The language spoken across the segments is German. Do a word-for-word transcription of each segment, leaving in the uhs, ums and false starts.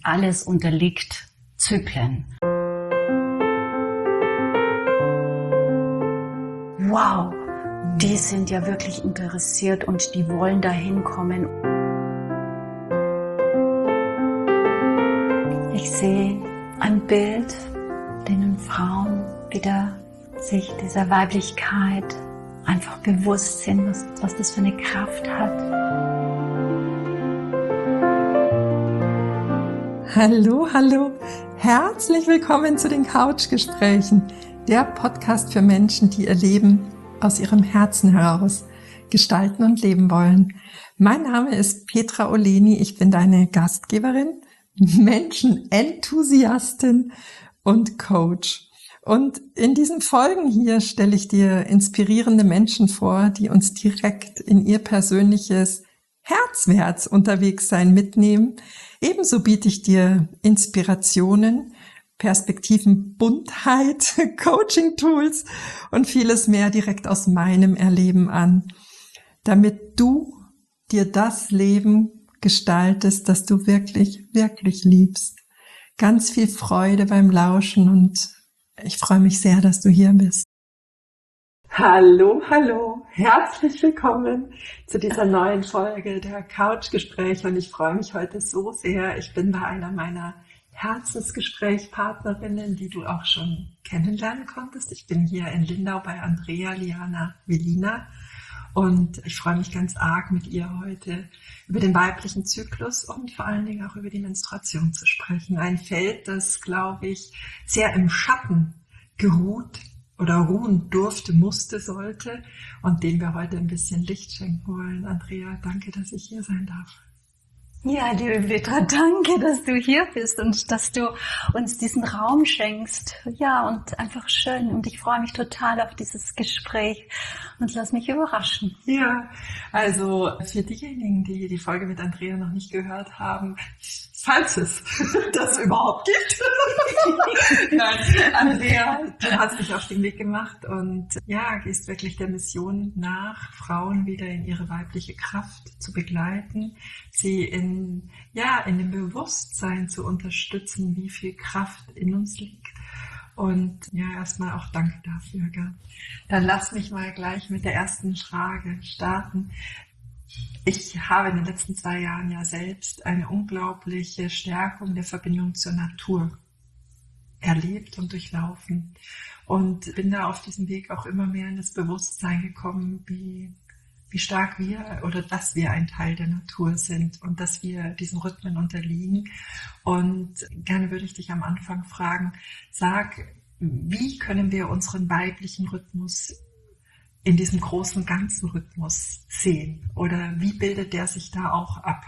Alles unterliegt Zyklen. Wow, die sind ja wirklich interessiert und die wollen da hinkommen. Ich sehe ein Bild, denen Frauen wieder sich dieser Weiblichkeit einfach bewusst sind, was, was das für eine Kraft hat. Hallo, hallo, herzlich willkommen zu den Couchgesprächen, der Podcast für Menschen, die ihr Leben aus ihrem Herzen heraus gestalten und leben wollen. Mein Name ist Petra Oleni, ich bin deine Gastgeberin, Menschenenthusiastin und Coach. Und in diesen Folgen hier stelle ich dir inspirierende Menschen vor, die uns direkt in ihr persönliches Herzwärts unterwegs sein mitnehmen. Ebenso biete ich dir Inspirationen, Perspektiven, Buntheit, Coaching-Tools und vieles mehr direkt aus meinem Erleben an, damit du dir das Leben gestaltest, das du wirklich, wirklich liebst. Ganz viel Freude beim Lauschen und ich freue mich sehr, dass du hier bist. Hallo, hallo, herzlich willkommen zu dieser neuen Folge der Couchgespräche und ich freue mich heute so sehr. Ich bin bei einer meiner Herzensgesprächspartnerinnen, die du auch schon kennenlernen konntest. Ich bin hier in Lindau bei Andrea Liana Velina und ich freue mich ganz arg, mit ihr heute über den weiblichen Zyklus und vor allen Dingen auch über die Menstruation zu sprechen. Ein Feld, das, glaube ich, sehr im Schatten geruht oder ruhen durfte, musste, sollte und dem wir heute ein bisschen Licht schenken wollen. Andrea, danke, dass ich hier sein darf. Ja, liebe Petra, danke, dass du hier bist und dass du uns diesen Raum schenkst. Ja, und einfach schön. Und ich freue mich total auf dieses Gespräch und lass mich überraschen. Ja, also für diejenigen, die die Folge mit Andrea noch nicht gehört haben, falls es das überhaupt gibt. Nein, Andrea, du hast dich auf den Weg gemacht und ja, gehst wirklich der Mission nach, Frauen wieder in ihre weibliche Kraft zu begleiten, sie in, ja, in dem Bewusstsein zu unterstützen, wie viel Kraft in uns liegt. Und ja, erstmal auch danke dafür. Gell? Dann lass mich mal gleich mit der ersten Frage starten. Ich habe in den letzten zwei Jahren ja selbst eine unglaubliche Stärkung der Verbindung zur Natur erlebt und durchlaufen und bin da auf diesem Weg auch immer mehr in das Bewusstsein gekommen, wie, wie stark wir oder dass wir ein Teil der Natur sind und dass wir diesen Rhythmen unterliegen. Und gerne würde ich dich am Anfang fragen, sag, wie können wir unseren weiblichen Rhythmus in diesem großen ganzen Rhythmus sehen? Oder wie bildet der sich da auch ab?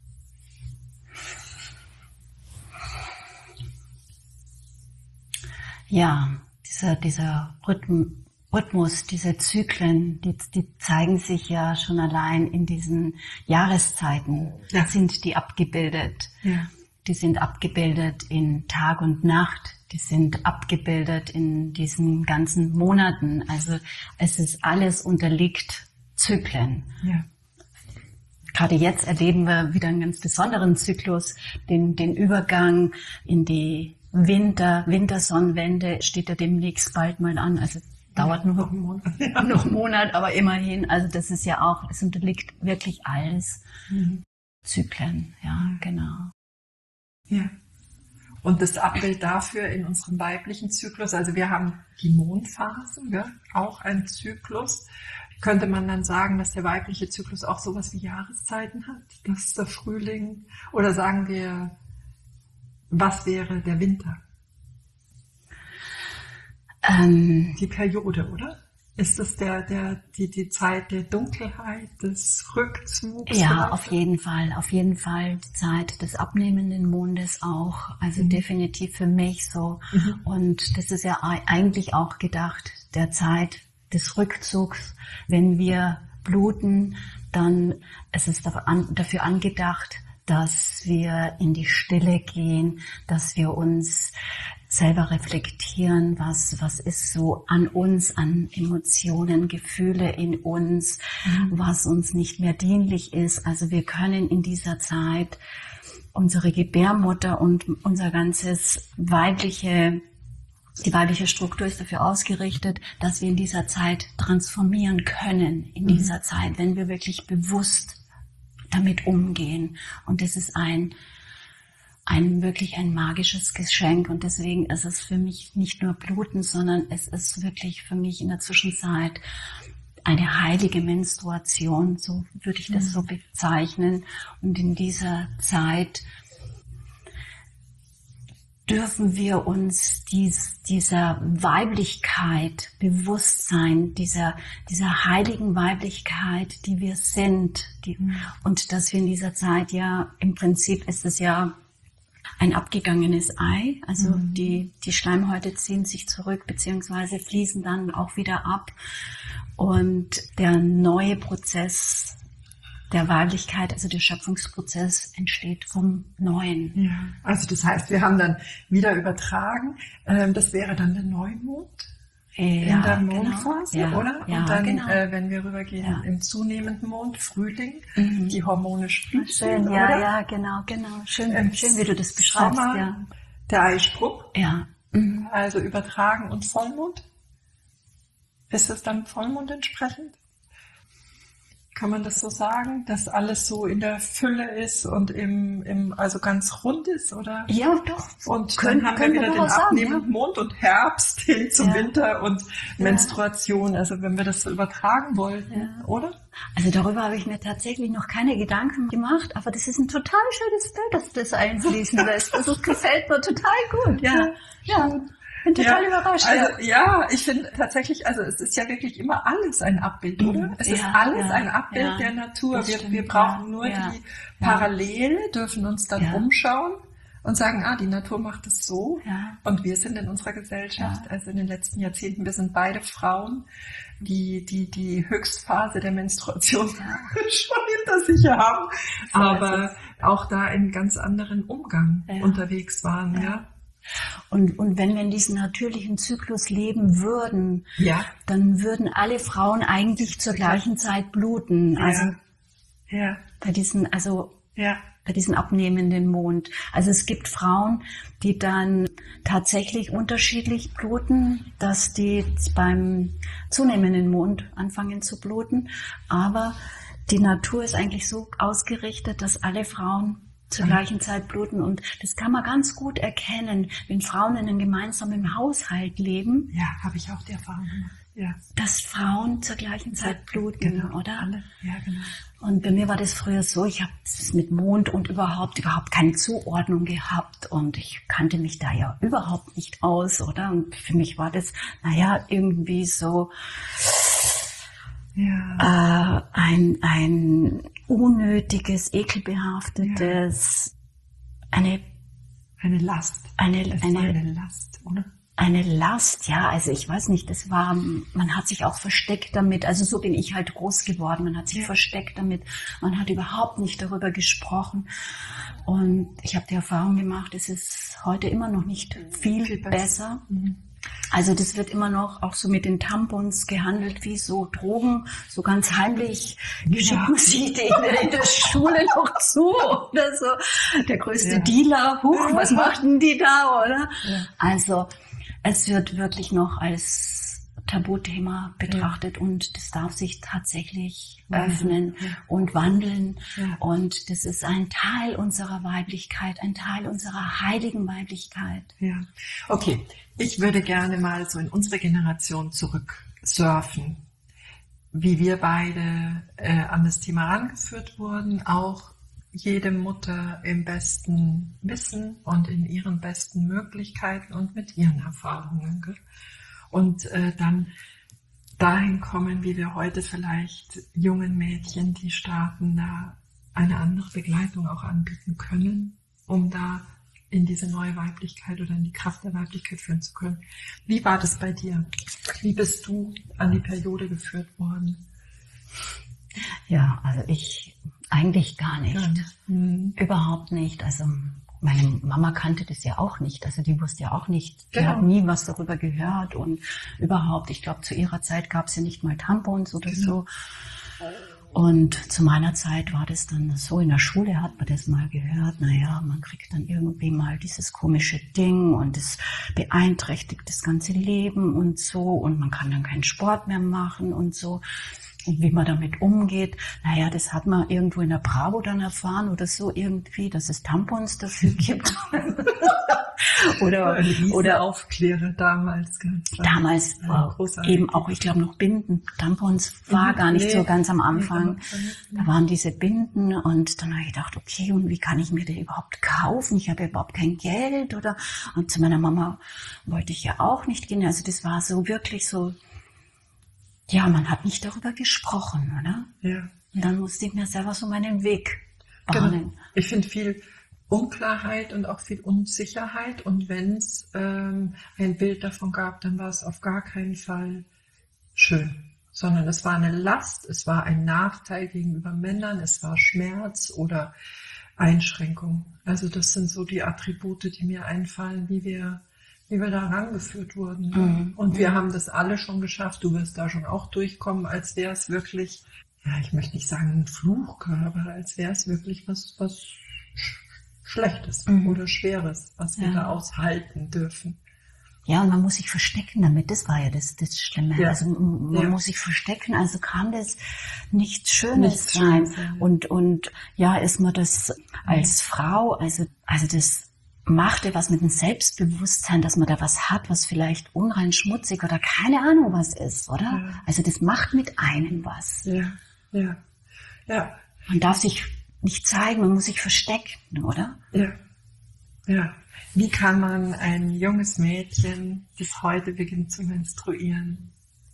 Ja, dieser, dieser Rhythm, Rhythmus, diese Zyklen, die, die zeigen sich ja schon allein in diesen Jahreszeiten, ja. Sind die abgebildet. Ja. Die sind abgebildet in Tag und Nacht. Die sind abgebildet in diesen ganzen Monaten. Also es ist alles unterliegt Zyklen. Ja. Gerade jetzt erleben wir wieder einen ganz besonderen Zyklus, den, den Übergang in die Winter, Wintersonnenwende steht ja demnächst bald mal an. Also dauert ja, noch einen Monat. Ja. noch einen Monat, aber immerhin. Also das ist ja auch, es unterliegt wirklich alles mhm. Zyklen. Ja, genau. Ja. Und das Abbild dafür in unserem weiblichen Zyklus, also wir haben die Mondphasen, ja, auch ein Zyklus. Könnte man dann sagen, dass der weibliche Zyklus auch sowas wie Jahreszeiten hat? Das ist der Frühling. Oder sagen wir, was wäre der Winter? Ähm, die Periode, oder? Ist das der, der, die, die Zeit der Dunkelheit, des Rückzugs? Ja, vielleicht? auf jeden Fall. Auf jeden Fall die Zeit des abnehmenden Mondes auch. Also mhm. definitiv für mich so. Mhm. Und das ist ja eigentlich auch gedacht, der Zeit des Rückzugs. Wenn wir bluten, dann ist es dafür angedacht, dass wir in die Stille gehen, dass wir uns selber reflektieren, was, was ist so an uns, an Emotionen, Gefühle in uns, mhm. was uns nicht mehr dienlich ist. Also wir können in dieser Zeit unsere Gebärmutter und unser ganzes weibliche, die weibliche Struktur ist dafür ausgerichtet, dass wir in dieser Zeit transformieren können, in dieser mhm. Zeit, wenn wir wirklich bewusst damit umgehen. Und das ist ein, ein wirklich ein magisches Geschenk. Und deswegen ist es für mich nicht nur Bluten, sondern es ist wirklich für mich in der Zwischenzeit eine heilige Menstruation, so würde ich das mhm. so bezeichnen. Und in dieser Zeit dürfen wir uns dies, dieser Weiblichkeit bewusst sein, dieser, dieser heiligen Weiblichkeit, die wir sind. Die, mhm. Und dass wir in dieser Zeit ja, im Prinzip ist es ja ein abgegangenes Ei, also mhm. die, die Schleimhäute ziehen sich zurück, beziehungsweise fließen dann auch wieder ab. Und der neue Prozess der Weiblichkeit, also der Schöpfungsprozess, entsteht vom Neuen. Ja, also das heißt, wir haben dann wieder übertragen, ähm, das wäre dann der Neumond ja, in der Mondphase, genau. ja, oder? Und ja, dann, genau. äh, wenn wir rübergehen ja. im zunehmenden Mond, Frühling, mhm. die Hormone sprießen, schön, oder? Ja, ja, genau, genau. Schön, ähm, schön, wie du das beschreibst. Sommer, ja. der Eisprung, ja. Mhm. also übertragen und Vollmond. Ist es dann Vollmond entsprechend? Kann man das so sagen, dass alles so in der Fülle ist und im, im also ganz rund ist, oder? Ja, doch. Und können, dann haben können wir wieder wir den sagen, abnehmenden ja. Mond und Herbst hin zum ja. Winter und ja. Menstruation. Also wenn wir das so übertragen wollten, ja. oder? Also darüber habe ich mir tatsächlich noch keine Gedanken gemacht, aber das ist ein total schönes Bild, dass du das einfließen lässt. Das ist, gefällt mir total gut. Ja, ja. ja. Bin total ja, überrascht. Also ja, ich finde tatsächlich, also es ist ja wirklich immer alles ein Abbild, oder? Es ja, ist alles ja, ein Abbild ja, der Natur. Wir, stimmt, wir brauchen ja, nur ja, die Parallele, dürfen uns dann ja. umschauen und sagen, ah, die Natur macht es so ja. und wir sind in unserer Gesellschaft, ja. also in den letzten Jahrzehnten, wir sind beide Frauen, die die die Höchstphase der Menstruation ja. schon hinter sich haben, so aber auch da in ganz anderen Umgang ja. unterwegs waren, ja. ja. Und, und wenn wir in diesem natürlichen Zyklus leben würden, ja. dann würden alle Frauen eigentlich zur gleichen Zeit bluten. Ja. Also ja. bei diesen, also ja. bei diesem abnehmenden Mond. Also es gibt Frauen, die dann tatsächlich unterschiedlich bluten, dass die beim zunehmenden Mond anfangen zu bluten. Aber die Natur ist eigentlich so ausgerichtet, dass alle Frauen zur gleichen Zeit bluten. Und das kann man ganz gut erkennen, wenn Frauen in einem gemeinsamen Haushalt leben. Ja, habe ich auch die Erfahrung gemacht. Ja. Dass Frauen zur gleichen Zeit bluten, genau. oder? Alle. Ja, genau. Und bei mir war das früher so, ich habe das mit Mond und überhaupt, überhaupt keine Zuordnung gehabt und ich kannte mich da ja überhaupt nicht aus, oder? Und für mich war das, naja, irgendwie so ja. äh, ein, ein unnötiges, ekelbehaftetes, ja. eine, eine Last. Eine, es eine, war eine Last, oder? Eine Last, ja, also ich weiß nicht, das war, man hat sich auch versteckt damit, also so bin ich halt groß geworden, man hat sich ja. versteckt damit, man hat überhaupt nicht darüber gesprochen und ich habe die Erfahrung gemacht, es ist heute immer noch nicht viel, viel besser. besser. Mhm. Also das wird immer noch auch so mit den Tampons gehandelt wie so Drogen, so ganz heimlich schicken ja. sie denen in der Schule noch zu oder so. Der größte ja. Dealer, huch, was machten die da, oder? Ja. Also es wird wirklich noch als Tabuthema betrachtet ja. und das darf sich tatsächlich ja. öffnen ja. und wandeln. Ja. Und das ist ein Teil unserer Weiblichkeit, ein Teil unserer heiligen Weiblichkeit. Ja, okay. Ich würde gerne mal so in unsere Generation zurück surfen, wie wir beide äh, an das Thema rangeführt wurden, auch jede Mutter im besten Wissen und in ihren besten Möglichkeiten und mit ihren Erfahrungen. Gell? Und äh, dann dahin kommen, wie wir heute vielleicht jungen Mädchen, die starten, da eine andere Begleitung auch anbieten können, um da in diese neue Weiblichkeit oder in die Kraft der Weiblichkeit führen zu können. Wie war das bei dir? Wie bist du an die Periode geführt worden? Ja, also ich eigentlich gar nicht. Gar nicht. Mhm. Überhaupt nicht. Also meine Mama kannte das ja auch nicht. Also die wusste ja auch nicht. Die genau. hat nie was darüber gehört und überhaupt, ich glaube, zu ihrer Zeit gab es ja nicht mal Tampons oder genau. so. Und zu meiner Zeit war das dann so, in der Schule hat man das mal gehört, naja, man kriegt dann irgendwie mal dieses komische Ding und es beeinträchtigt das ganze Leben und so und man kann dann keinen Sport mehr machen und so. Und wie man damit umgeht, naja, das hat man irgendwo in der Bravo dann erfahren oder so irgendwie, dass es Tampons dafür gibt. oder oder Aufklärer damals. Ganz damals war eben auch, ich glaube, noch Binden. Tampons war mhm, gar nicht nee, so ganz am Anfang. Nee, da waren diese Binden und dann habe ich gedacht, okay, und wie kann ich mir die überhaupt kaufen? Ich habe ja überhaupt kein Geld oder, und zu meiner Mama wollte ich ja auch nicht gehen. Also das war so wirklich so, ja, man hat nicht darüber gesprochen, oder? Ja. Und dann musste ich mir selber so meinen Weg bahnen. Genau. Ich finde viel Unklarheit und auch viel Unsicherheit. Und wenn es ähm, ein Bild davon gab, dann war es auf gar keinen Fall schön. Sondern es war eine Last, es war ein Nachteil gegenüber Männern, es war Schmerz oder Einschränkung. Also das sind so die Attribute, die mir einfallen, wie wir... wie wir da rangeführt wurden. Mhm. Und wir haben das alle schon geschafft. Du wirst da schon auch durchkommen, als wäre es wirklich, ja, ich möchte nicht sagen ein Fluchkörper, als wäre es wirklich was, was Schlechtes mhm. oder Schweres, was wir ja. da aushalten dürfen. Ja, und man muss sich verstecken damit. Das war ja das, das Schlimme. Ja. Also man ja. muss sich verstecken. Also kann das nichts Schönes nichts sein. Schönes, und und ja, ist man das als Frau, also also das machte was mit dem Selbstbewusstsein, dass man da was hat, was vielleicht unrein, schmutzig oder keine Ahnung was ist, oder? Ja. Also das macht mit einem was. Ja, ja, ja. Man darf sich nicht zeigen, man muss sich verstecken, oder? Ja, ja. Wie kann man ein junges Mädchen, das heute beginnt zu menstruieren,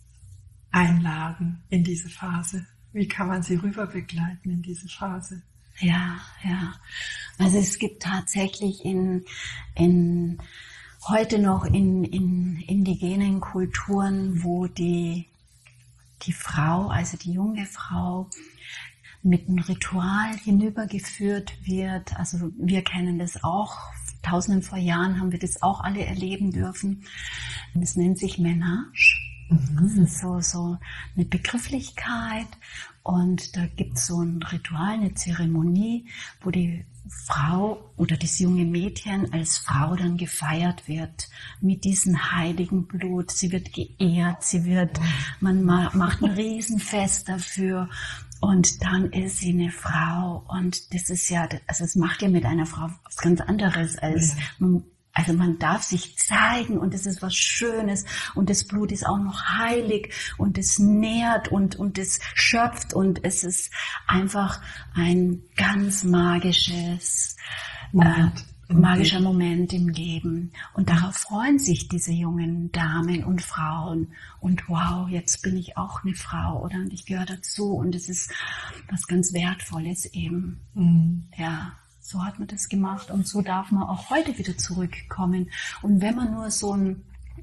einladen in diese Phase? Wie kann man sie rüber begleiten in diese Phase? Ja, ja. Also es gibt tatsächlich in, in heute noch in, in indigenen Kulturen, wo die, die Frau, also die junge Frau, mit einem Ritual hinübergeführt wird. Also wir kennen das auch. Tausenden vor Jahren haben wir das auch alle erleben dürfen. Das nennt sich Menage. Das ist so, so eine Begrifflichkeit und da gibt es so ein Ritual, eine Zeremonie, wo die Frau oder das junge Mädchen als Frau dann gefeiert wird mit diesem heiligen Blut. Sie wird geehrt, sie wird, man macht ein Riesenfest dafür und dann ist sie eine Frau und das ist ja, also es macht ja mit einer Frau was ganz anderes als man. Also man darf sich zeigen und es ist was Schönes und das Blut ist auch noch heilig und es nährt und, und es schöpft und es ist einfach ein ganz magisches, Moment. äh, magischer Moment im Leben. Und darauf freuen sich diese jungen Damen und Frauen. Und wow, jetzt bin ich auch eine Frau, oder? Und ich gehöre dazu und es ist was ganz Wertvolles eben. Mhm. Ja. So hat man das gemacht und so darf man auch heute wieder zurückkommen. Und wenn man nur so einen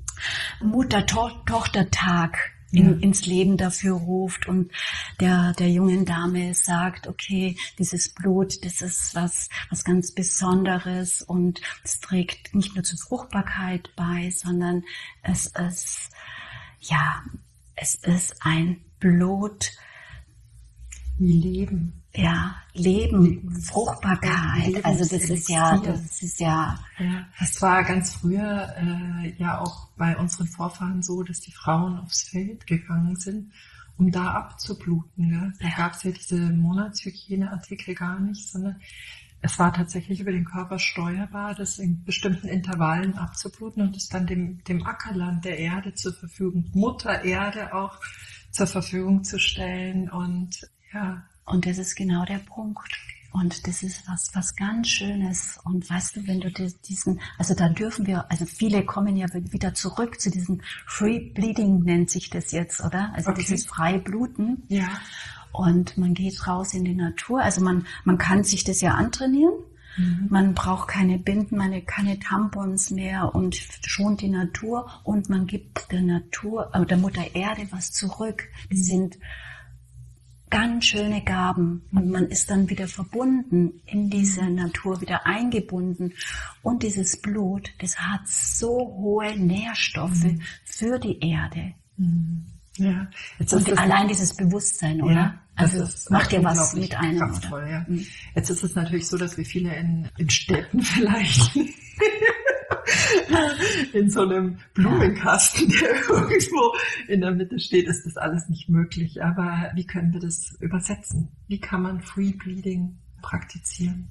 Mutter-Tochter-Tag in, ja. ins Leben dafür ruft und der, der jungen Dame sagt, okay, dieses Blut, das ist was, was ganz Besonderes und es trägt nicht nur zur Fruchtbarkeit bei, sondern es ist, ja, es ist ein Blut, wie Leben. Ja, Leben, Fruchtbarkeit, also das ist ja, das ist ja. Ja, das war ganz früher äh, ja auch bei unseren Vorfahren so, dass die Frauen aufs Feld gegangen sind, um da abzubluten. Gell? Da ja. gab es ja diese Monatshygieneartikel gar nicht, sondern es war tatsächlich über den Körper steuerbar, das in bestimmten Intervallen abzubluten und es dann dem, dem Ackerland der Erde zur Verfügung, Mutter Erde auch zur Verfügung zu stellen und ja. Und das ist genau der Punkt. Und das ist was, was ganz Schönes. Und weißt du, wenn du diesen, also da dürfen wir, also viele kommen ja wieder zurück zu diesem Free Bleeding nennt sich das jetzt, oder? Also okay. Dieses freie Bluten. Ja. Und man geht raus in die Natur. Also man, man kann sich das ja antrainieren. Mhm. Man braucht keine Binden, man keine Tampons mehr und schont die Natur. Und man gibt der Natur, äh, der Mutter Erde was zurück. Die mhm. sind ganz schöne Gaben und man ist dann wieder verbunden, in diese Natur wieder eingebunden und dieses Blut, das hat so hohe Nährstoffe mhm. für die Erde. Mhm. Ja. Jetzt und allein dieses Bewusstsein, oder? Ja, also das macht ja was mit einem. Kraftvoll, ja. Mhm. Jetzt ist es natürlich so, dass wir viele in, in Städten vielleicht in so einem Blumenkasten, der irgendwo in der Mitte steht, ist das alles nicht möglich. Aber wie können wir das übersetzen? Wie kann man Free Bleeding praktizieren?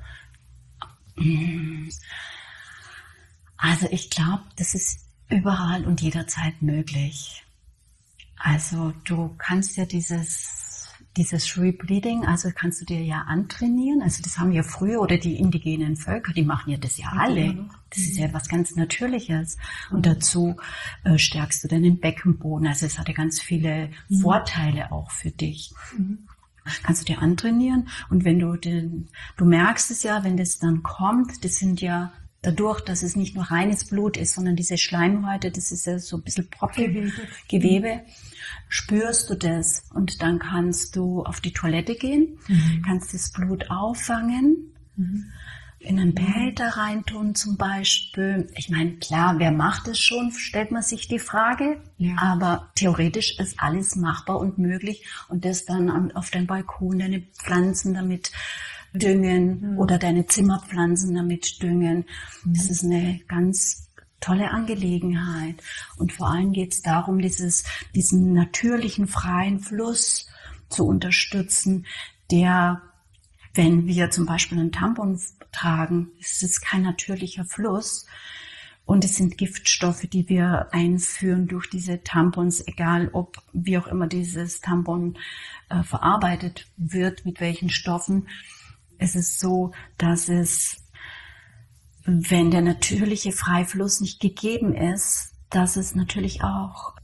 Also ich glaube, das ist überall und jederzeit möglich. Also du kannst ja dieses, dieses Free Bleeding, also kannst du dir ja antrainieren. Also das haben ja früher oder die indigenen Völker, die machen ja das ja alle. Das ist ja was ganz Natürliches. Und dazu äh, stärkst du deinen Beckenboden. Also es hat ja ganz viele mhm. Vorteile auch für dich. Mhm. Kannst du dir antrainieren. Und wenn du den, du merkst es ja, wenn das dann kommt, das sind ja dadurch, dass es nicht nur reines Blut ist, sondern diese Schleimhäute, das ist ja so ein bisschen Gewebe. Gewebe, spürst du das und dann kannst du auf die Toilette gehen, mhm. kannst das Blut auffangen, mhm. in einen Behälter reintun zum Beispiel. Ich meine, klar, wer macht es schon, stellt man sich die Frage, ja. aber theoretisch ist alles machbar und möglich und das dann auf deinem Balkon, deine Pflanzen damit düngen mhm. oder deine Zimmerpflanzen damit düngen. Mhm. Das ist eine ganz tolle Angelegenheit. Und vor allem geht es darum, dieses, diesen natürlichen, freien Fluss zu unterstützen, der, wenn wir zum Beispiel einen Tampon tragen, es ist kein natürlicher Fluss. Und es sind Giftstoffe, die wir einführen durch diese Tampons, egal ob, wie auch immer dieses Tampon äh, verarbeitet wird, mit welchen Stoffen. Es ist so, dass es, wenn der natürliche Freifluss nicht gegeben ist, dass es natürlich auch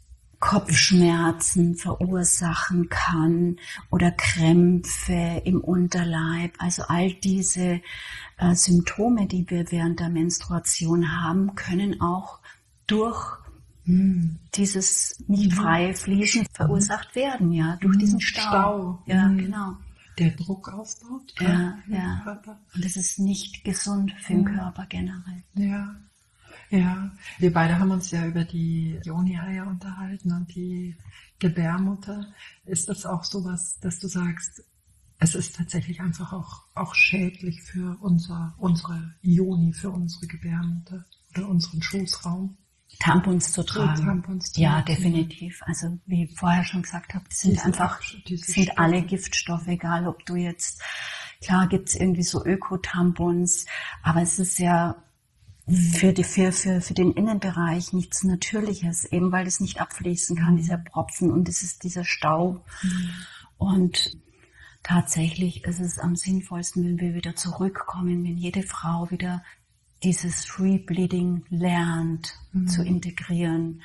Kopfschmerzen verursachen kann oder Krämpfe im Unterleib. Also all diese äh, Symptome, die wir während der Menstruation haben, können auch durch hm. dieses nicht freie Fließen verursacht werden, ja, durch hm. diesen Stau. Stau. Ja, hm. genau. Der Druck aufbaut. Ja, ja. Körper. Und das ist nicht gesund für den ja. Körper generell. Ja, ja. Wir beide haben uns ja über die Yoni-Eier unterhalten und die Gebärmutter. Ist das auch sowas, dass du sagst, es ist tatsächlich einfach auch, auch schädlich für unser, unsere Yoni, für unsere Gebärmutter oder unseren Schoßraum? Tampons zu tragen. Tampons zu ja, tragen. definitiv. Also wie ich vorher schon gesagt habe, das sind diese einfach, diese sind Stoffe. Alle Giftstoffe, egal ob du jetzt, klar gibt's irgendwie so Öko-Tampons, aber es ist ja für, die, für, für, für den Innenbereich nichts Natürliches, eben weil es nicht abfließen kann, mhm. dieser Propfen und es ist dieser Stau. Mhm. Und tatsächlich ist es am sinnvollsten, wenn wir wieder zurückkommen, wenn jede Frau wieder dieses Free Bleeding lernt mhm. zu integrieren,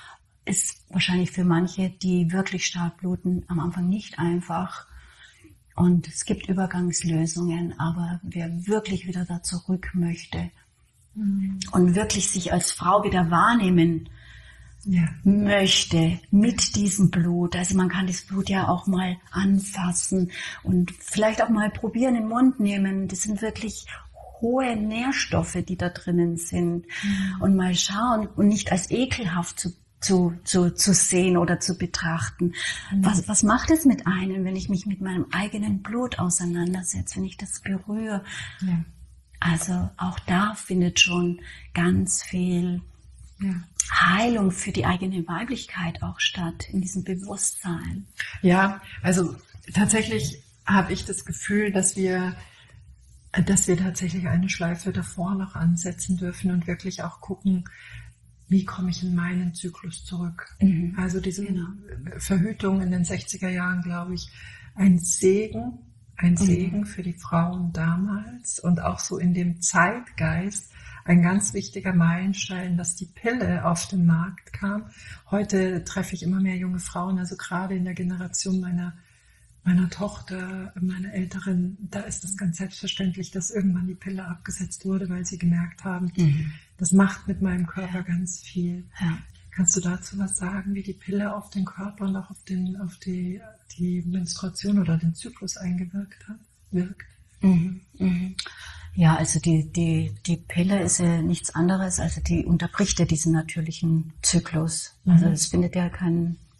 ist wahrscheinlich für manche, die wirklich stark bluten, am Anfang nicht einfach. Und es gibt Übergangslösungen, aber wer wirklich wieder da zurück möchte mhm. und wirklich sich als Frau wieder wahrnehmen ja. möchte mit diesem Blut, also man kann das Blut ja auch mal anfassen und vielleicht auch mal probieren, in den Mund nehmen, das sind wirklich hohe Nährstoffe, die da drinnen sind mhm. und mal schauen und nicht als ekelhaft zu, zu, zu, zu sehen oder zu betrachten. Mhm. Was, was macht es mit einem, wenn ich mich mit meinem eigenen Blut auseinandersetze, wenn ich das berühre? Ja. Also auch da findet schon ganz viel ja. Heilung für die eigene Weiblichkeit auch statt, in diesem Bewusstsein. Ja, also tatsächlich habe ich das Gefühl, dass wir dass wir tatsächlich eine Schleife davor noch ansetzen dürfen und wirklich auch gucken, wie komme ich in meinen Zyklus zurück. Mhm. Also diese genau. Verhütung in den sechziger Jahren, glaube ich, ein Segen, ein Segen mhm. für die Frauen damals und auch so in dem Zeitgeist ein ganz wichtiger Meilenstein, dass die Pille auf den Markt kam. Heute treffe ich immer mehr junge Frauen, also gerade in der Generation meiner meiner Tochter, meiner Älteren, da ist es ganz selbstverständlich, dass irgendwann die Pille abgesetzt wurde, weil sie gemerkt haben, mhm. das macht mit meinem Körper ja. ganz viel. Ja. Kannst du dazu was sagen, wie die Pille auf den Körper und auch auf, den, auf die, die Menstruation oder den Zyklus eingewirkt hat, wirkt? Mhm. Mhm. Ja, also die, die, die Pille ist ja nichts anderes, also die unterbricht ja diesen natürlichen Zyklus. Mhm. Also es findet ja kein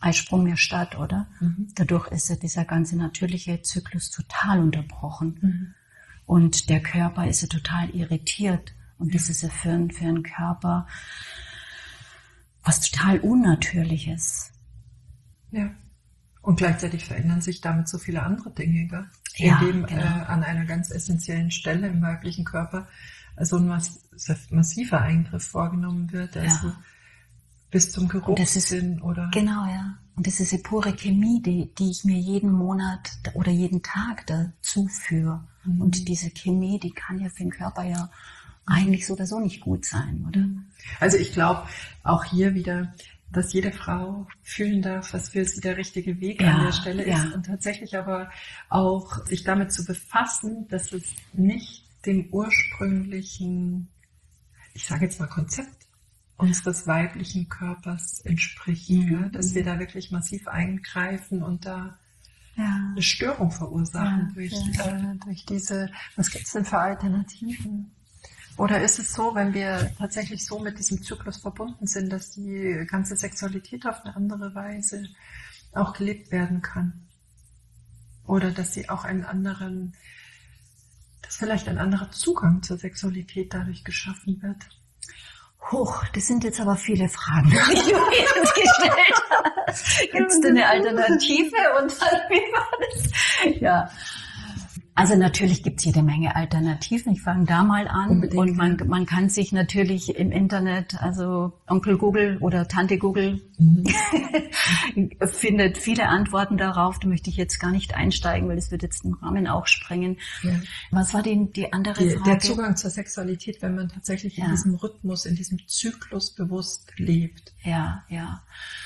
Eisprung mehr statt, oder? Mhm. Dadurch ist ja dieser ganze natürliche Zyklus total unterbrochen. Mhm. Und der Körper ist ja total irritiert. Und ja. das ist ja für, einen, für einen Körper was total Unnatürliches. Ja. Und gleichzeitig verändern sich damit so viele andere Dinge, gell? Ja, indem genau. äh, an einer ganz essentiellen Stelle im weiblichen Körper so ein mass- massiver Eingriff vorgenommen wird, also ja. bis zum Geruchssinn oder... Genau, ja. Und das ist die pure Chemie, die, die ich mir jeden Monat oder jeden Tag dazu führe. Mhm. Und diese Chemie, die kann ja für den Körper ja eigentlich so oder so nicht gut sein, oder? Also ich glaube auch hier wieder, dass jede Frau fühlen darf, was für sie der richtige Weg ja, an der Stelle ja. ist und tatsächlich aber auch sich damit zu befassen, dass es nicht dem ursprünglichen, ich sage jetzt mal Konzept unseres weiblichen Körpers entspricht, mhm. ja? Dass wir da wirklich massiv eingreifen und da ja. eine Störung verursachen ja, durch, ja. Äh, durch diese, was gibt's denn für Alternativen? Oder ist es so, wenn wir tatsächlich so mit diesem Zyklus verbunden sind, dass die ganze Sexualität auf eine andere Weise auch gelebt werden kann? Oder dass sie auch einen anderen, dass vielleicht ein anderer Zugang zur Sexualität dadurch geschaffen wird? Huch, das sind jetzt aber viele Fragen, die du jetzt gestellt hast. Gibt es denn eine Alternative? Und wie war das? Ja. Also natürlich gibt es jede Menge Alternativen. Ich fange da mal an. Unbedingt. Und man, man kann sich natürlich im Internet, also Onkel Google oder Tante Google, mhm. findet viele Antworten darauf. Da möchte ich jetzt gar nicht einsteigen, weil das wird jetzt den Rahmen auch sprengen. Ja. Was war die, die andere die, Frage? Der Zugang zur Sexualität, wenn man tatsächlich ja. in diesem Rhythmus, in diesem Zyklus bewusst lebt. Ja, ja.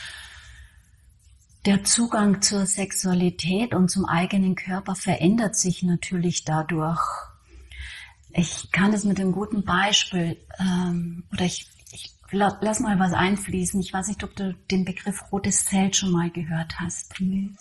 Der Zugang zur Sexualität und zum eigenen Körper verändert sich natürlich dadurch. Ich kann das mit einem guten Beispiel, ähm, oder ich, ich lass mal was einfließen. Ich weiß nicht, ob du den Begriff rotes Zelt schon mal gehört hast. Mhm.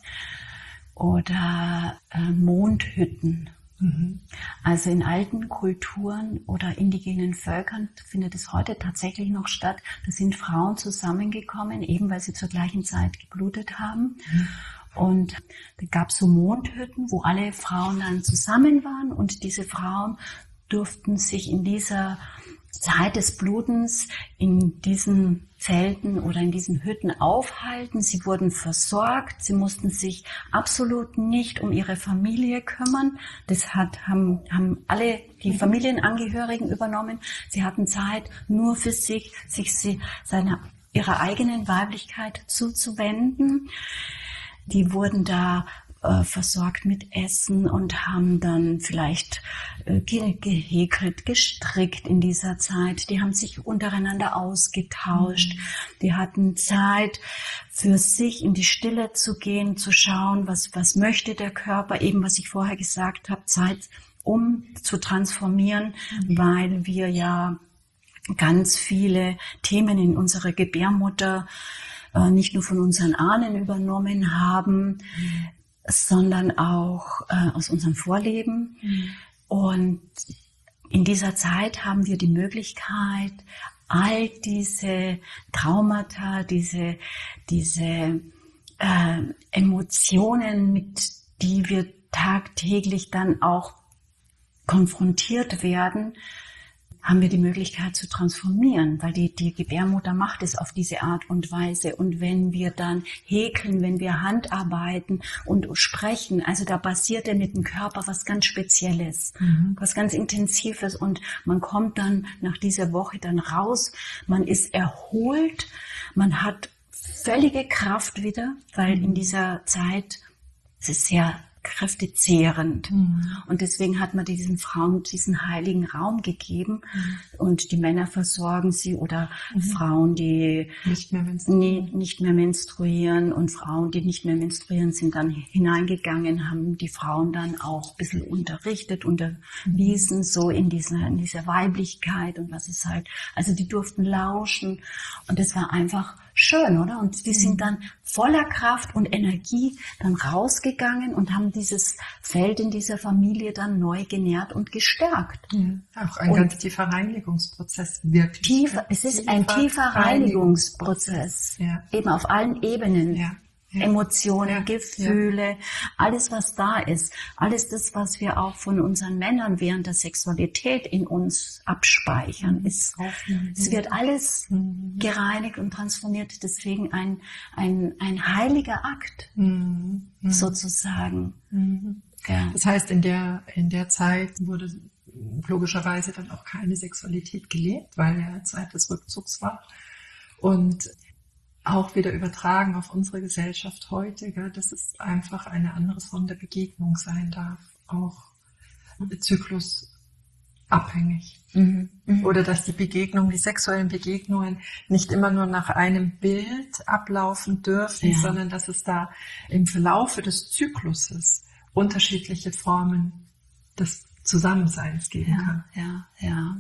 Oder äh, Mondhütten. Mhm. Also in alten Kulturen oder indigenen Völkern findet es heute tatsächlich noch statt. Da sind Frauen zusammengekommen, eben weil sie zur gleichen Zeit geblutet haben. Mhm. Und da gab es so Mondhütten, wo alle Frauen dann zusammen waren. Und diese Frauen durften sich in dieser Zeit des Blutens in diesen Zelten oder in diesen Hütten aufhalten. Sie wurden versorgt. Sie mussten sich absolut nicht um ihre Familie kümmern. Das hat, haben, haben alle die Familienangehörigen übernommen. Sie hatten Zeit nur für sich, sich sie, seiner, ihrer eigenen Weiblichkeit zuzuwenden. Die wurden da versorgt mit Essen und haben dann vielleicht äh, gehäkelt, gestrickt in dieser Zeit. Die haben sich untereinander ausgetauscht. Mhm. Die hatten Zeit für sich in die Stille zu gehen, zu schauen, was, was möchte der Körper, eben was ich vorher gesagt habe, Zeit um zu transformieren, mhm. weil wir ja ganz viele Themen in unserer Gebärmutter äh, nicht nur von unseren Ahnen übernommen haben, mhm. sondern auch äh, aus unserem Vorleben. Mhm. Und in dieser Zeit haben wir die Möglichkeit, all diese Traumata, diese, diese äh, Emotionen, mit die wir tagtäglich dann auch konfrontiert werden, haben wir die Möglichkeit zu transformieren, weil die, die Gebärmutter macht es auf diese Art und Weise. Und wenn wir dann häkeln, wenn wir Handarbeiten und sprechen, also da passiert ja mit dem Körper was ganz Spezielles, mhm. was ganz Intensives und man kommt dann nach dieser Woche dann raus, man ist erholt, man hat völlige Kraft wieder, weil mhm. in dieser Zeit, es ist sehr kräftezehrend. Mhm. Und deswegen hat man diesen Frauen diesen heiligen Raum gegeben. Mhm. Und die Männer versorgen sie oder mhm. Frauen, die nicht mehr, menstruieren. Nie, nicht mehr menstruieren und Frauen, die nicht mehr menstruieren, sind dann hineingegangen, haben die Frauen dann auch ein bisschen unterrichtet, unterwiesen, mhm. so in dieser, in dieser Weiblichkeit und was ist halt, also die durften lauschen und das war einfach schön, oder? Und die mhm. sind dann voller Kraft und Energie dann rausgegangen und haben dieses Feld in dieser Familie dann neu genährt und gestärkt. Ja, auch ein und ganz tiefer Reinigungsprozess, wirklich. Tiefer, es ist tiefer ein tiefer Reinigungsprozess, ja. eben auf allen Ebenen. Ja. ja. Emotionen, ja. Gefühle, ja. alles was da ist, alles das, was wir auch von unseren Männern während der Sexualität in uns abspeichern, mhm. ist, mhm. es wird alles mhm. gereinigt und transformiert, deswegen ein, ein, ein heiliger Akt, mhm. sozusagen. Mhm. Ja. Das heißt, in der, in der Zeit wurde logischerweise dann auch keine Sexualität gelebt, weil ja Zeit des Rückzugs war. Und auch wieder übertragen auf unsere Gesellschaft heute, gell, dass es einfach eine andere Form der Begegnung sein darf, auch zyklusabhängig. Mhm. Mhm. Oder dass die Begegnungen, die sexuellen Begegnungen nicht immer nur nach einem Bild ablaufen dürfen, ja. sondern dass es da im Verlaufe des Zykluses unterschiedliche Formen des Zusammenseins geben ja, kann. Ja, ja.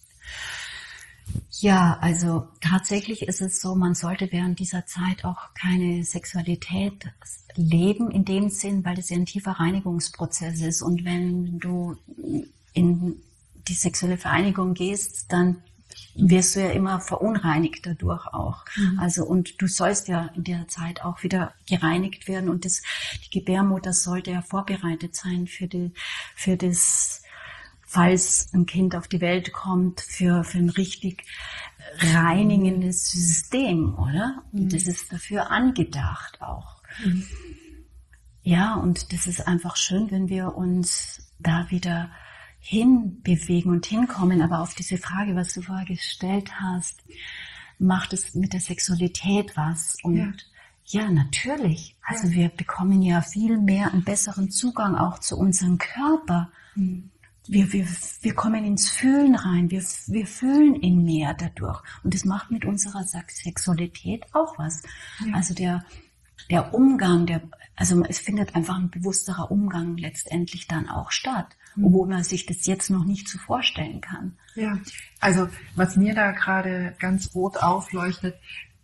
Ja, also tatsächlich ist es so, man sollte während dieser Zeit auch keine Sexualität leben in dem Sinn, weil das ja ein tiefer Reinigungsprozess ist. Und wenn du in die sexuelle Vereinigung gehst, dann wirst du ja immer verunreinigt dadurch auch. Mhm. Also, und du sollst ja in der Zeit auch wieder gereinigt werden und das, die Gebärmutter sollte ja vorbereitet sein für die, für das, falls ein Kind auf die Welt kommt, für, für ein richtig reinigendes System, oder? Und mhm. das ist dafür angedacht auch. Mhm. Ja, und das ist einfach schön, wenn wir uns da wieder hinbewegen und hinkommen. Aber auf diese Frage, was du vorher gestellt hast, macht es mit der Sexualität was? Und ja, ja natürlich. Also ja. wir bekommen ja viel mehr einen besseren Zugang auch zu unserem Körper. Mhm. Wir, wir, wir kommen ins Fühlen rein, wir, wir fühlen ihn mehr dadurch. Und das macht mit unserer Sexualität auch was. Ja. Also der, der Umgang, der, also es findet einfach ein bewussterer Umgang letztendlich dann auch statt, mhm. obwohl man sich das jetzt noch nicht so vorstellen kann. Ja, also was mir da gerade ganz rot aufleuchtet,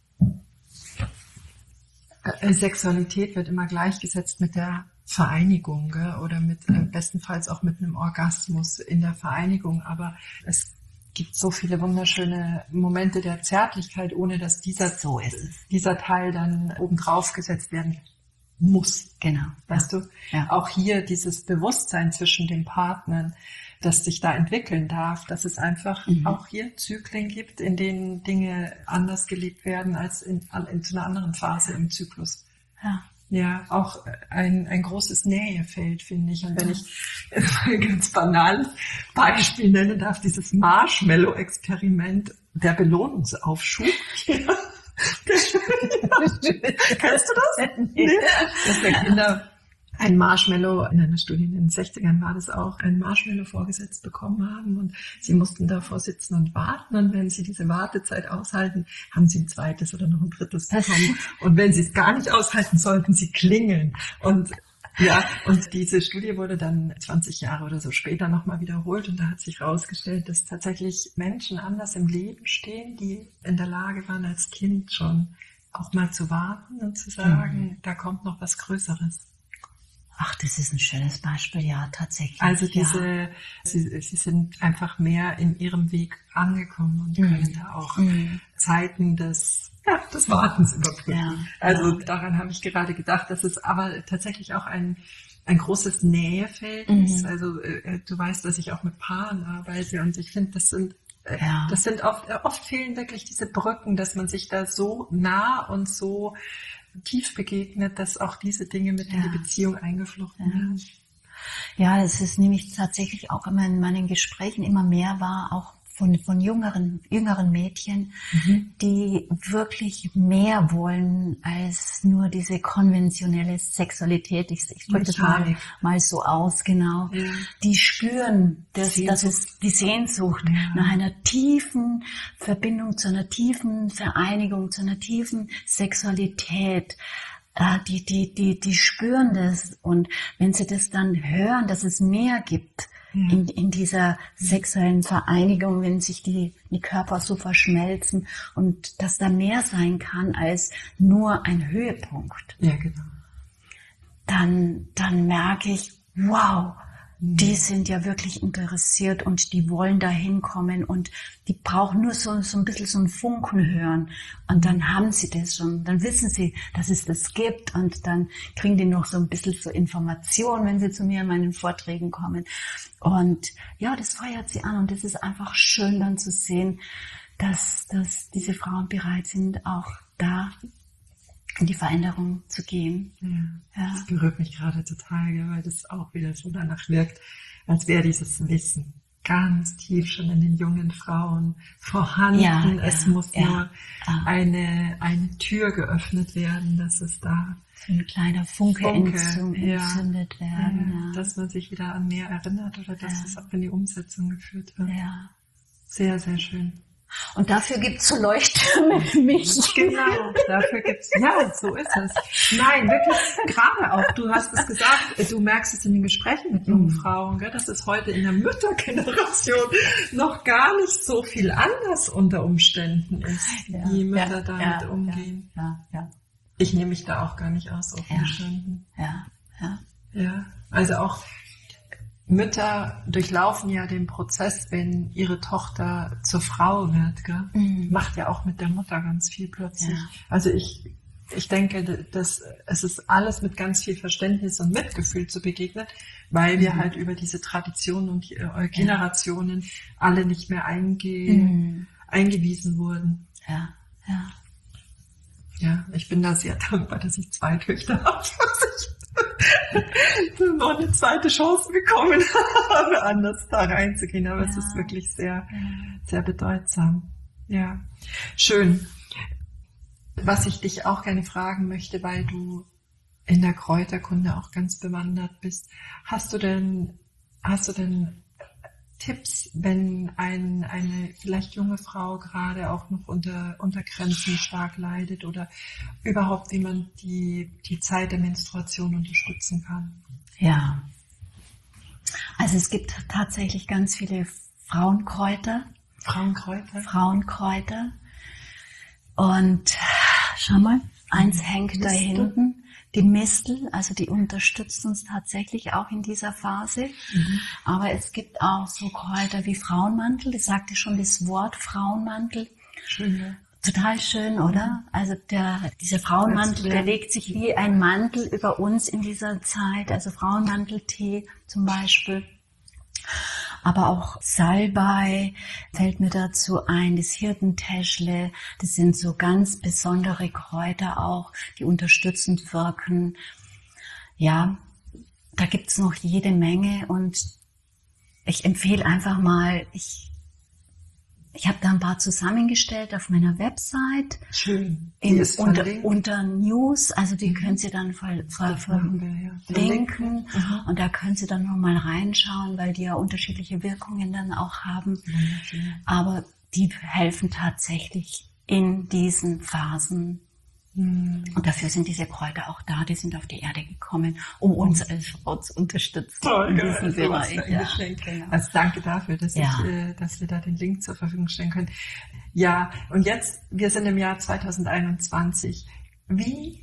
äh, Sexualität wird immer gleichgesetzt mit der Vereinigung, gell? Oder mit äh, bestenfalls auch mit einem Orgasmus in der Vereinigung, aber es gibt so viele wunderschöne Momente der Zärtlichkeit, ohne dass dieser so ist es. dieser Teil dann obendrauf gesetzt werden muss. Genau. Weißt ja. du? Ja. Auch hier dieses Bewusstsein zwischen den Partnern, das sich da entwickeln darf, dass es einfach mhm. auch hier Zyklen gibt, in denen Dinge anders gelebt werden als in, in einer anderen Phase im Zyklus. Ja. Ja, auch ein, ein großes Nähefeld, finde ich. Und wenn ich ein ganz banales Beispiel nennen darf, dieses Marshmallow-Experiment, der Belohnungsaufschub. Kennst du das? Nee. Dass der Kinder ein Marshmallow, in einer Studie in den sechzigern war das auch, ein Marshmallow vorgesetzt bekommen haben und sie mussten davor sitzen und warten und wenn sie diese Wartezeit aushalten, haben sie ein zweites oder noch ein drittes bekommen und wenn sie es gar nicht aushalten, sollten sie klingeln und ja, und diese Studie wurde dann zwanzig Jahre oder so später nochmal wiederholt und da hat sich herausgestellt, dass tatsächlich Menschen anders im Leben stehen, die in der Lage waren, als Kind schon auch mal zu warten und zu sagen, mhm. da kommt noch was Größeres. Ach, das ist ein schönes Beispiel, ja, tatsächlich. Also diese, ja. sie, sie sind einfach mehr in ihrem Weg angekommen und können mhm. da auch mhm. Zeiten des, ja, des Wartens überbrücken. Ja. Also ja. daran habe ich gerade gedacht, dass es aber tatsächlich auch ein, ein großes Nähefeld mhm. ist. Also äh, du weißt, dass ich auch mit Paaren arbeite und ich finde, das sind äh, ja. das sind oft, äh, oft fehlen wirklich diese Brücken, dass man sich da so nah und so tief begegnet, dass auch diese Dinge mit ja. in die Beziehung eingeflochten werden. Ja, es ist nämlich tatsächlich auch immer in meinen Gesprächen immer mehr war, auch von, von jüngeren, jüngeren Mädchen, mhm. die wirklich mehr wollen als nur diese konventionelle Sexualität. Ich, ich drücke das mal, mal so aus, genau. Ja. Die spüren, dass, dass es die Sehnsucht ja. nach einer tiefen Verbindung, zu einer tiefen Vereinigung, zu einer tiefen Sexualität. Die, die, die, die spüren das. Und wenn sie das dann hören, dass es mehr gibt, ja. In, in dieser sexuellen Vereinigung, wenn sich die, die Körper so verschmelzen und dass da mehr sein kann als nur ein Höhepunkt. Ja, genau. Dann, dann merke ich, wow, die sind ja wirklich interessiert und die wollen da hinkommen und die brauchen nur so, so ein bisschen so ein Funken hören und dann haben sie das schon, dann wissen sie, dass es das gibt und dann kriegen die noch so ein bisschen so Informationen, wenn sie zu mir in meinen Vorträgen kommen und ja, das feuert sie an und das ist einfach schön dann zu sehen, dass, dass diese Frauen bereit sind, auch da in die Veränderung zu gehen. Ja, ja. Das berührt mich gerade total, weil das auch wieder so danach wirkt, als wäre dieses Wissen ganz tief schon in den jungen Frauen vorhanden. Ja, es ja, muss ja, nur ja. eine eine Tür geöffnet werden, dass es da so ein kleiner Funke, Funke entzündet, ja, entzündet werden. Ja, dass man sich wieder an mehr erinnert oder dass es auch in die Umsetzung geführt wird. Ja. Sehr, sehr schön. Und dafür gibt's so Leuchttürme für mich. Genau, dafür gibt's, ja, so ist es. Nein, wirklich, gerade auch, du hast es gesagt, du merkst es in den Gesprächen mit jungen Frauen, gell, dass es heute in der Müttergeneration noch gar nicht so viel anders unter Umständen ist, ja, wie Mütter ja, damit ja, umgehen. Ja, ja. Ich nehme mich da auch gar nicht aus, auf ja, Umständen. Ja, ja. Ja, also auch Mütter durchlaufen ja den Prozess, wenn ihre Tochter zur Frau wird, gell? Mhm. Macht ja auch mit der Mutter ganz viel plötzlich. Ja. Also ich, ich denke, dass es ist alles mit ganz viel Verständnis und Mitgefühl zu begegnen, weil wir mhm. halt über diese Traditionen und äh, Generationen ja. alle nicht mehr einge, mhm. eingewiesen wurden. Ja, ja. Ja, ich bin da sehr dankbar, dass ich zwei Töchter habe. noch eine zweite Chance bekommen habe, anders da reinzugehen. Aber ja. es ist wirklich sehr, sehr bedeutsam. Ja, schön. Was ich dich auch gerne fragen möchte, weil du in der Kräuterkunde auch ganz bewandert bist. Hast du denn, hast du denn Tipps, wenn ein, eine vielleicht junge Frau gerade auch noch unter, unter Grenzen stark leidet oder überhaupt, wie man die, die Zeit der Menstruation unterstützen kann? Ja, also es gibt tatsächlich ganz viele Frauenkräuter. Frauenkräuter? Frauenkräuter. Und schau mal, eins hängt Mistel. Da hinten. Die Mistel, also die unterstützt uns tatsächlich auch in dieser Phase. Mhm. Aber es gibt auch so Kräuter wie Frauenmantel. Das sagte schon das Wort Frauenmantel. Schön, ja. Total schön, oder? Also der, dieser Frauenmantel, der legt sich wie ein Mantel über uns in dieser Zeit. Also Frauenmanteltee zum Beispiel. Aber auch Salbei fällt mir dazu ein, das Hirtentäschle, das sind so ganz besondere Kräuter auch, die unterstützend wirken. Ja, da gibt's noch jede Menge und ich empfehle einfach mal, ich Ich habe da ein paar zusammengestellt auf meiner Website. Schön. In, unter, unter News, also die mhm. können Sie dann ver, ver, verlinken. Ja. Und da können Sie dann nochmal reinschauen, weil die ja unterschiedliche Wirkungen dann auch haben. Mhm. Aber die helfen tatsächlich in diesen Phasen. Mhm. Und dafür sind diese Kräuter auch da, die sind auf die Erde gekommen, um uns als Frau zu unterstützen. Toll, in diesem Bereich. Ja, genau. Also danke dafür, dass, ja. ich, äh, dass wir da den Link zur Verfügung stellen können. Ja, und jetzt, wir sind im Jahr zwanzig einundzwanzig. Wie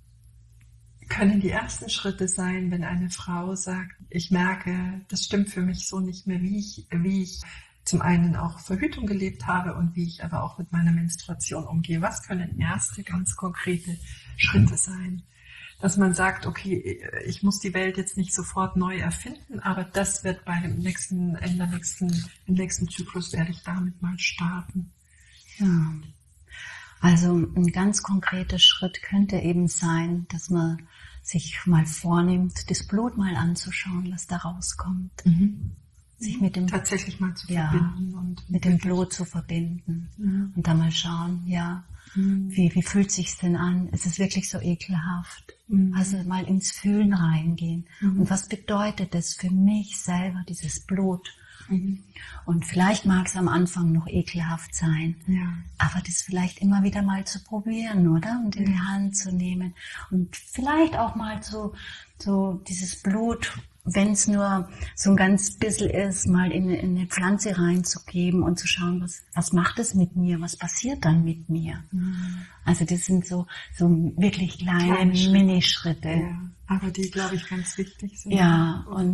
können die ersten Schritte sein, wenn eine Frau sagt, ich merke, das stimmt für mich so nicht mehr, wie ich, wie ich zum einen auch Verhütung gelebt habe und wie ich aber auch mit meiner Menstruation umgehe. Was können erste ganz konkrete Schritte sein? Dass man sagt, okay, ich muss die Welt jetzt nicht sofort neu erfinden, aber das wird bei dem nächsten, in der nächsten, im nächsten Zyklus werde ich damit mal starten. Ja. Also ein ganz konkreter Schritt könnte eben sein, dass man sich mal vornimmt, das Blut mal anzuschauen, was da rauskommt. Mhm. Sich mit dem, tatsächlich mal zu ja, verbinden und mit dem Blut zu verbinden mhm. und dann mal schauen, ja, mhm. wie, wie fühlt sich's denn an? Ist es wirklich so ekelhaft? Mhm. Also mal ins Fühlen reingehen. Mhm. Und was bedeutet das für mich selber, dieses Blut? Mhm. Und vielleicht mag es am Anfang noch ekelhaft sein, ja. aber das vielleicht immer wieder mal zu probieren, oder? Und in ja. die Hand zu nehmen und vielleicht auch mal so, so dieses Blut, wenn es nur so ein ganz bisschen ist, mal in, in eine Pflanze reinzugeben und zu schauen, was, was macht es mit mir, was passiert dann mit mir. Mhm. Also das sind so, so wirklich kleine, kleine Minischritte. Ja, aber die, glaube ich, ganz wichtig sind. Ja, und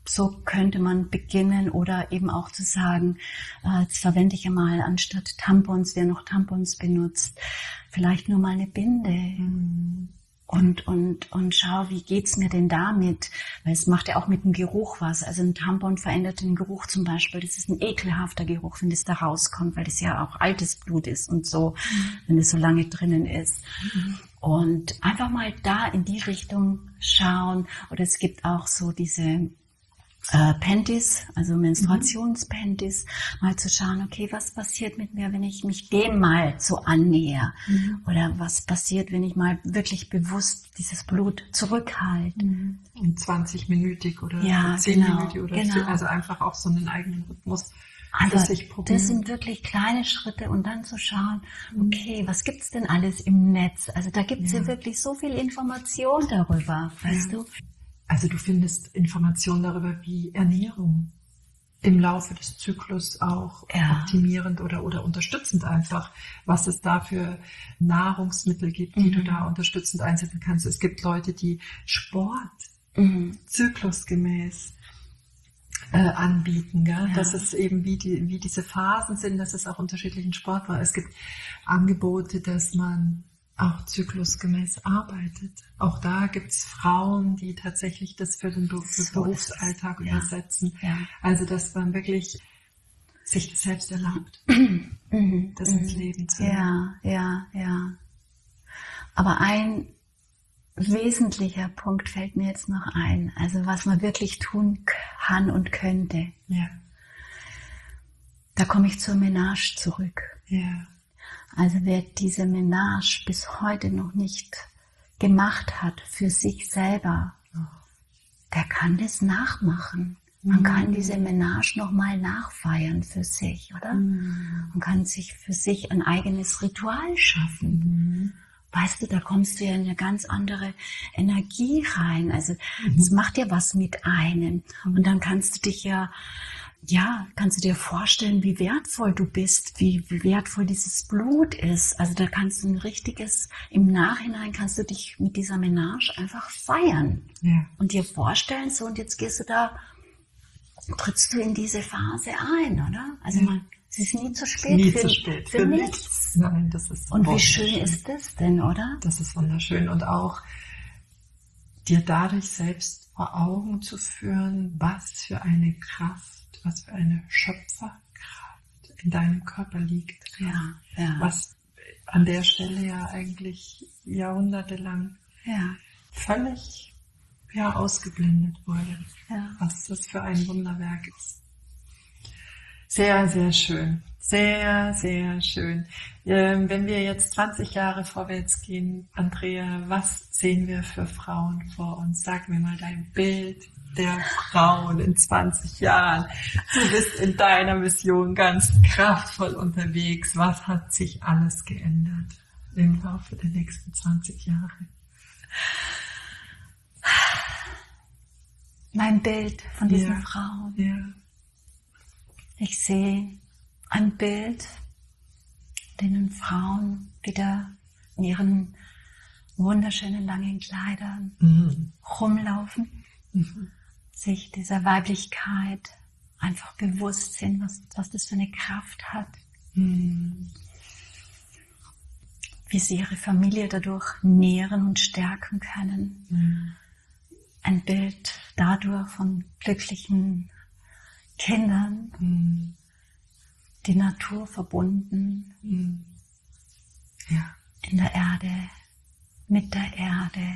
so könnte man beginnen oder eben auch zu sagen, äh, jetzt verwende ich ja mal anstatt Tampons, wer noch Tampons benutzt, vielleicht nur mal eine Binde. Mhm. Und, und, und schau, wie geht's mir denn damit? Weil es macht ja auch mit dem Geruch was. Also ein Tampon verändert den Geruch zum Beispiel. Das ist ein ekelhafter Geruch, wenn das da rauskommt, weil das ja auch altes Blut ist und so, mhm. wenn es so lange drinnen ist. Mhm. Und einfach mal da in die Richtung schauen. Oder es gibt auch so diese Äh, Panties, also Menstruationspanties, mhm. mal zu schauen, okay, was passiert mit mir, wenn ich mich dem mal so annähe? Mhm. Oder was passiert, wenn ich mal wirklich bewusst dieses Blut zurückhalte? Mhm. Und zwanzig-minütig oder ja, zehn-minütig genau, oder genau. so, also einfach auch so einen eigenen Rhythmus. Also das sind wirklich kleine Schritte und dann zu schauen, okay, was gibt's denn alles im Netz? Also da gibt's ja, ja wirklich so viel Information darüber, weißt ja. du? Also du findest Informationen darüber, wie Ernährung im Laufe des Zyklus auch ja. optimierend oder, oder unterstützend einfach, was es da für Nahrungsmittel gibt, die mhm. du da unterstützend einsetzen kannst. Es gibt Leute, die Sport mhm. zyklusgemäß äh, anbieten, gell? Ja. Dass es eben wie, die, wie diese Phasen sind, dass es auch unterschiedlichen Sport war. Es gibt Angebote, dass man auch zyklusgemäß arbeitet. Auch da gibt's Frauen, die tatsächlich das für den Beruf, so Berufsalltag ja. übersetzen. Ja. Also, dass man wirklich sich das selbst erlaubt, mhm. das mhm. ins Leben zu nehmen. Ja, ja, ja. Aber ein wesentlicher Punkt fällt mir jetzt noch ein. Also, was man wirklich tun kann und könnte. Ja. Da komme ich zur Menage zurück. Ja. Also wer diese Menage bis heute noch nicht gemacht hat für sich selber, der kann das nachmachen. Man mhm. kann diese Menage nochmal nachfeiern für sich, oder? Mhm. Man kann sich für sich ein eigenes Ritual schaffen. Mhm. Weißt du, da kommst du ja in eine ganz andere Energie rein. Also es mhm. macht ja was mit einem. Mhm. Und dann kannst du dich ja Ja, kannst du dir vorstellen, wie wertvoll du bist, wie, wie wertvoll dieses Blut ist. Also da kannst du ein richtiges, im Nachhinein kannst du dich mit dieser Menage einfach feiern. Ja. Und dir vorstellen, so und jetzt gehst du da, trittst du in diese Phase ein, oder? Also ja. man, es ist nie zu spät, nie für, zu spät für, für nichts. nichts. Nein, das ist und wie schön ist das denn, oder? Das ist wunderschön. Und auch dir dadurch selbst vor Augen zu führen, was für eine Kraft, was für eine Schöpferkraft in deinem Körper liegt. Ja, ja. Was an der Stelle ja eigentlich jahrhundertelang ja. völlig ja, ausgeblendet wurde. Ja. Was das für ein Wunderwerk ist. Sehr, sehr schön. Sehr, sehr schön. Ähm, wenn wir jetzt zwanzig Jahre vorwärts gehen, Andrea, was sehen wir für Frauen vor uns? Sag mir mal dein Bild der Frauen in zwanzig Jahren. Du bist in deiner Mission ganz kraftvoll unterwegs. Was hat sich alles geändert im Laufe der nächsten zwanzig Jahre? Mein Bild von diesen ja. Frauen. Ja. Ich sehe ein Bild, in denen Frauen wieder in ihren wunderschönen langen Kleidern mhm. rumlaufen, mhm. sich dieser Weiblichkeit einfach bewusst sind, was, was das für eine Kraft hat, mhm. wie sie ihre Familie dadurch nähren und stärken können. Mhm. Ein Bild dadurch von glücklichen Kindern, mhm. die Natur verbunden, mhm. ja. in der Erde, mit der Erde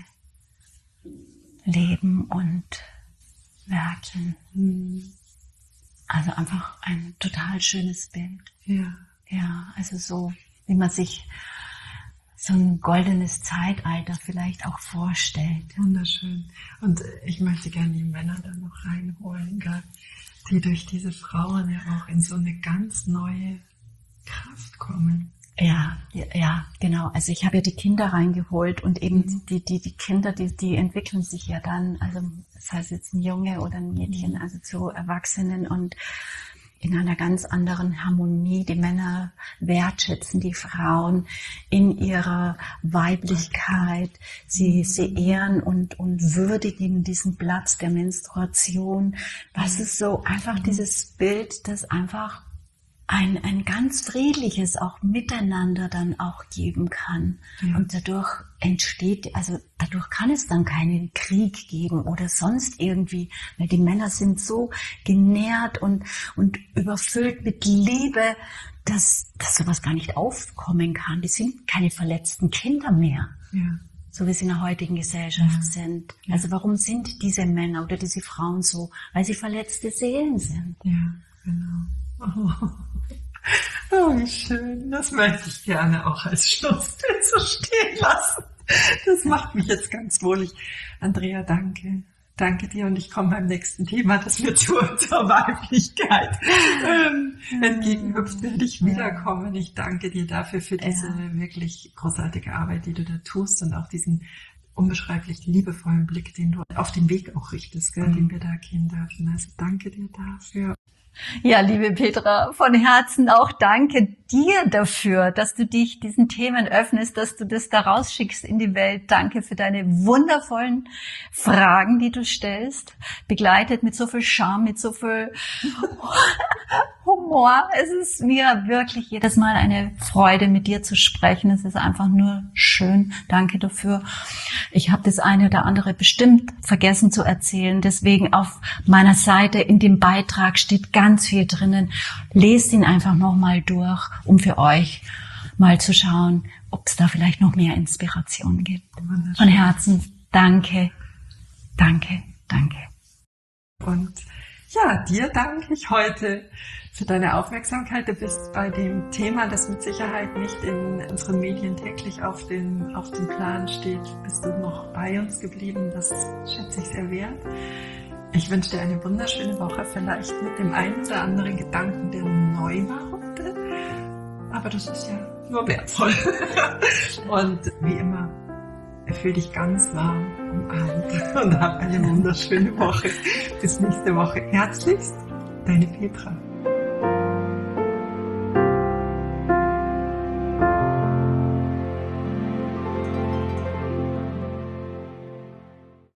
leben und werken. Mhm. Also einfach ein total schönes Bild. Ja. Ja, also so, wie man sich so ein goldenes Zeitalter vielleicht auch vorstellt. Wunderschön. Und ich möchte gerne die Männer da noch reinholen, gell? Die durch diese Frauen ja auch in so eine ganz neue Kraft kommen. Ja, ja, genau. Also ich habe ja die Kinder reingeholt und eben mhm. die, die, die Kinder, die, die entwickeln sich ja dann, also das heißt jetzt ein Junge oder ein Mädchen, mhm. also zu Erwachsenen und in einer ganz anderen Harmonie. Die Männer wertschätzen die Frauen in ihrer Weiblichkeit. Sie, sie ehren und, und würdigen diesen Platz der Menstruation. Was ist so einfach dieses Bild, das einfach ein, ein ganz friedliches auch Miteinander dann auch geben kann. Ja. Und dadurch entsteht, also dadurch kann es dann keinen Krieg geben oder sonst irgendwie, weil die Männer sind so genährt und, und überfüllt mit Liebe, dass, dass sowas gar nicht aufkommen kann. Die sind keine verletzten Kinder mehr. Ja. So wie sie in der heutigen Gesellschaft ja. sind. Ja. Also warum sind diese Männer oder diese Frauen so? Weil sie verletzte Seelen sind. Ja, genau. Oh. Oh, wie schön. Das möchte ich gerne auch als Schlussbild so stehen lassen. Das macht mich jetzt ganz wohlig. Andrea, danke. Danke dir und ich komme beim nächsten Thema, das mir zur, zur Weiblichkeit ähm, entgegenhüpft, werde ich wiederkommen. Ich danke dir dafür für diese ja. wirklich großartige Arbeit, die du da tust und auch diesen unbeschreiblich liebevollen Blick, den du auf den Weg auch richtest, gell, mhm. den wir da gehen dürfen. Also danke dir dafür. Ja, liebe Petra, von Herzen auch danke dir dafür, dass du dich diesen Themen öffnest, dass du das da rausschickst in die Welt. Danke für deine wundervollen Fragen, die du stellst, begleitet mit so viel Charme, mit so viel Humor. Es ist mir wirklich jedes Mal eine Freude, mit dir zu sprechen. Es ist einfach nur schön. Danke dafür. Ich habe das eine oder andere bestimmt vergessen zu erzählen. Deswegen auf meiner Seite in dem Beitrag steht ganz viel drinnen. Lest ihn einfach nochmal durch, um für euch mal zu schauen, ob es da vielleicht noch mehr Inspiration gibt. Von Herzen danke, danke, danke. Und ja, dir danke ich heute für deine Aufmerksamkeit. Du bist bei dem Thema, das mit Sicherheit nicht in unseren Medien täglich auf den, auf dem Plan steht, bist du noch bei uns geblieben. Das schätze ich sehr wert. Ich wünsche dir eine wunderschöne Woche, vielleicht mit dem einen oder anderen Gedanken, der neu war heute. Aber das ist ja nur wertvoll. Und wie immer, fühl dich ganz warm umarmt und hab eine wunderschöne Woche. Bis nächste Woche. Herzlichst, deine Petra.